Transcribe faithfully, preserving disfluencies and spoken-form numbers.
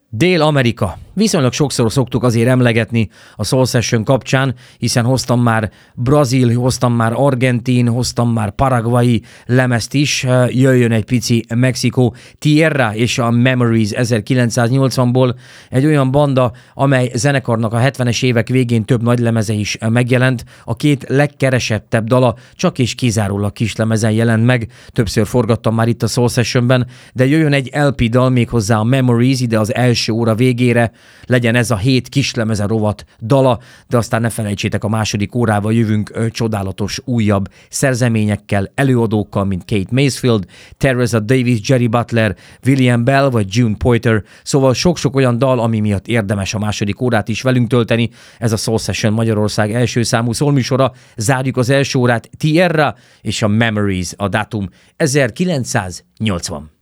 Dél-Amerika. Viszonylag sokszor szoktuk azért emlegetni a Soul Session kapcsán, hiszen hoztam már brazil, hoztam már argentin, hoztam már paraguayi lemezt is. Jöjjön egy pici Mexikó, Tierra és a Memories ezerkilencszáznyolcvanból, egy olyan banda, amely zenekarnak a hetvenes évek végén több nagy lemeze is megjelent. A két legkeresettebb dala csak és kizárólag kislemezen jelent meg, többször forgattam már itt a Soul Sessionben, de jöjjön egy el pé dal, méghozzá a Memories, ide az első óra végére, legyen ez a hét kislemeze rovat dala, de aztán ne felejtsétek, a második órával jövünk ö, csodálatos újabb szerzeményekkel, előadókkal, mint Kate Masefield, Teresa Davis, Jerry Butler, William Bell vagy June Poiter, szóval sok-sok olyan dal, ami miatt érdemes a második órát is velünk tölteni. Ez a Soul Session Magyarország első számú szólműsora, zárjuk az első órát, Tierra és a Memories, a dátum ezerkilencszáznyolcvan.